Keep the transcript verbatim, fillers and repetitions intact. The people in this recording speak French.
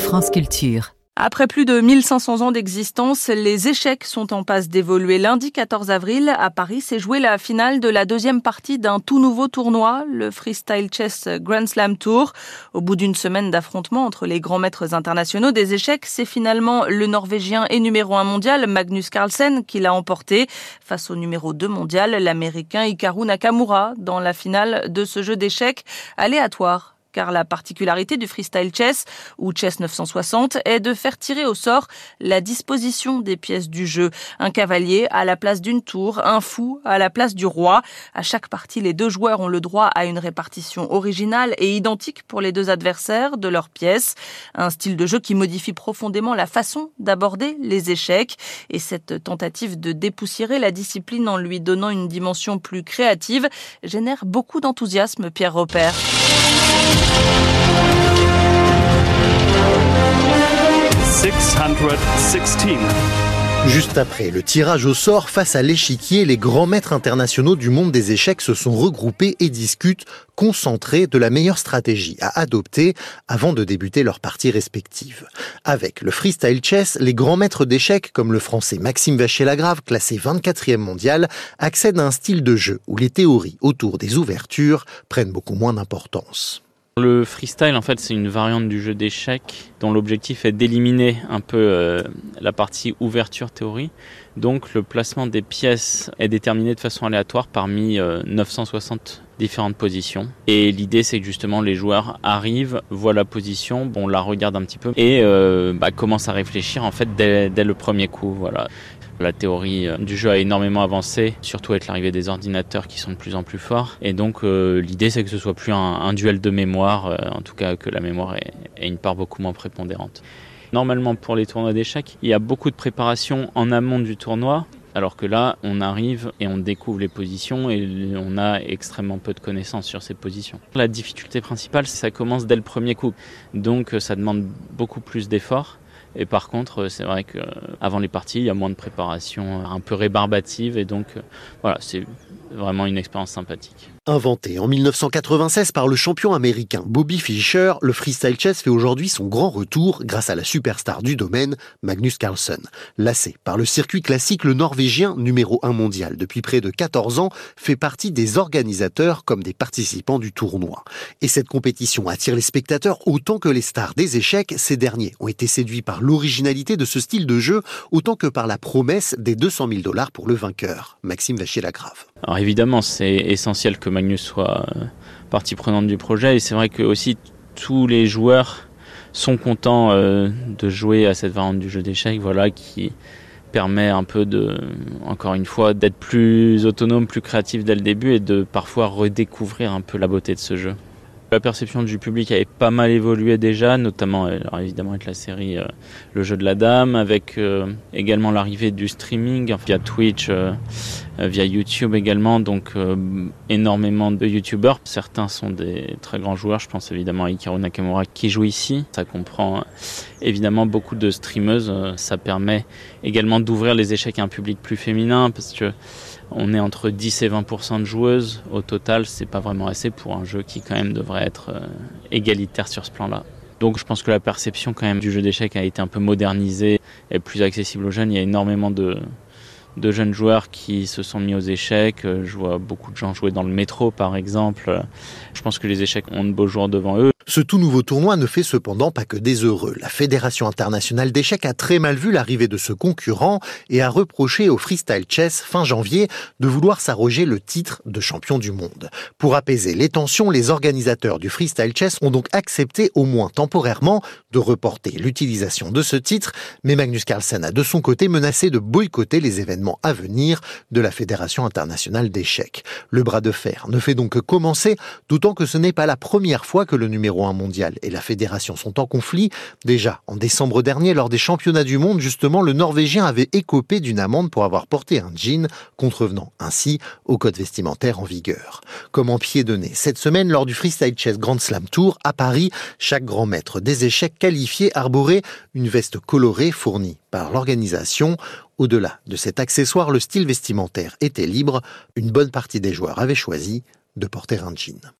France Culture. Après plus de mille cinq cents ans d'existence, les échecs sont en passe d'évoluer. Lundi quatorze avril, à Paris, s'est jouée la finale de la deuxième partie d'un tout nouveau tournoi, le Freestyle Chess Grand Slam Tour. Au bout d'une semaine d'affrontements entre les grands maîtres internationaux des échecs, c'est finalement le Norvégien et numéro un mondial, Magnus Carlsen, qui l'a emporté face au numéro deux mondial, l'Américain Hikaru Nakamura, dans la finale de ce jeu d'échecs aléatoire. Car la particularité du freestyle chess, ou chess neuf cent soixante, est de faire tirer au sort la disposition des pièces du jeu. Un cavalier à la place d'une tour, un fou à la place du roi. À chaque partie, les deux joueurs ont le droit à une répartition originale et identique pour les deux adversaires de leurs pièces. Un style de jeu qui modifie profondément la façon d'aborder les échecs. Et cette tentative de dépoussiérer la discipline en lui donnant une dimension plus créative génère beaucoup d'enthousiasme, Pierre Robert. six cent seize. Juste après le tirage au sort face à l'échiquier, les grands maîtres internationaux du monde des échecs se sont regroupés et discutent, concentrés, de la meilleure stratégie à adopter avant de débuter leurs parties respectives. Avec le freestyle chess, les grands maîtres d'échecs, comme le français Maxime Vachier-Lagrave, classé vingt-quatrième mondial, accèdent à un style de jeu où les théories autour des ouvertures prennent beaucoup moins d'importance. Le freestyle, en fait, c'est une variante du jeu d'échecs dont l'objectif est d'éliminer un peu euh, la partie ouverture-théorie. Donc, le placement des pièces est déterminé de façon aléatoire parmi euh, neuf cent soixante différentes positions. Et l'idée, c'est que justement, les joueurs arrivent, voient la position, bon, la regardent un petit peu et euh, bah, commencent à réfléchir en fait dès, dès le premier coup. Voilà. La théorie du jeu a énormément avancé, surtout avec l'arrivée des ordinateurs qui sont de plus en plus forts. Et donc euh, l'idée c'est que ce soit plus un, un duel de mémoire, euh, en tout cas que la mémoire ait, ait une part beaucoup moins prépondérante. Normalement pour les tournois d'échecs, il y a beaucoup de préparation en amont du tournoi. Alors que là, on arrive et on découvre les positions et on a extrêmement peu de connaissances sur ces positions. La difficulté principale, c'est que ça commence dès le premier coup. Donc ça demande beaucoup plus d'efforts. Et par contre, c'est vrai qu'avant les parties, il y a moins de préparation un peu rébarbative et donc voilà, c'est vraiment une expérience sympathique. Inventé en dix-neuf cent quatre-vingt-seize par le champion américain Bobby Fischer, le freestyle chess fait aujourd'hui son grand retour grâce à la superstar du domaine, Magnus Carlsen. Lassé par le circuit classique, le Norvégien, numéro un mondial depuis près de quatorze ans, fait partie des organisateurs comme des participants du tournoi. Et cette compétition attire les spectateurs autant que les stars des échecs. Ces derniers ont été séduits par l'originalité de ce style de jeu autant que par la promesse des deux cent mille dollars pour le vainqueur. Maxime Vachier-Lagrave. Alors évidemment, c'est essentiel que Magnus soit partie prenante du projet et c'est vrai que aussi tous les joueurs sont contents euh, de jouer à cette variante du jeu d'échecs, voilà, qui permet un peu de, encore une fois, d'être plus autonome, plus créatif dès le début et de parfois redécouvrir un peu la beauté de ce jeu. La perception du public avait pas mal évolué déjà, notamment alors évidemment avec la série euh, Le Jeu de la Dame, avec euh, également l'arrivée du streaming via Twitch, euh, via YouTube également, donc euh, énormément de YouTubeurs. Certains sont des très grands joueurs, je pense évidemment à Hikaru Nakamura qui joue ici. Ça comprend euh, évidemment beaucoup de streameuses, ça permet également d'ouvrir les échecs à un public plus féminin parce que on est entre dix et vingt pour cent de joueuses. Au total, c'est pas vraiment assez pour un jeu qui quand même devrait être euh, égalitaire sur ce plan-là. Donc je pense que la perception quand même du jeu d'échecs a été un peu modernisée et plus accessible aux jeunes. Il y a énormément de, de jeunes joueurs qui se sont mis aux échecs. Je vois beaucoup de gens jouer dans le métro par exemple. Je pense que les échecs ont de beaux jours devant eux. Ce tout nouveau tournoi ne fait cependant pas que des heureux. La Fédération internationale d'échecs a très mal vu l'arrivée de ce concurrent et a reproché au freestyle chess fin janvier de vouloir s'arroger le titre de champion du monde. Pour apaiser les tensions, les organisateurs du freestyle chess ont donc accepté au moins temporairement de reporter l'utilisation de ce titre, mais Magnus Carlsen a de son côté menacé de boycotter les événements à venir de la Fédération internationale d'échecs. Le bras de fer ne fait donc que commencer, d'autant que ce n'est pas la première fois que le numéro un mondial et la fédération sont en conflit. Déjà, en décembre dernier, lors des championnats du monde, justement, le Norvégien avait écopé d'une amende pour avoir porté un jean, contrevenant ainsi au code vestimentaire en vigueur. Comme en pied de nez, cette semaine, lors du Freestyle Chess Grand Slam Tour, à Paris, chaque grand maître des échecs qualifié arborait une veste colorée fournie par l'organisation. Au-delà de cet accessoire, le style vestimentaire était libre. Une bonne partie des joueurs avaient choisi de porter un jean.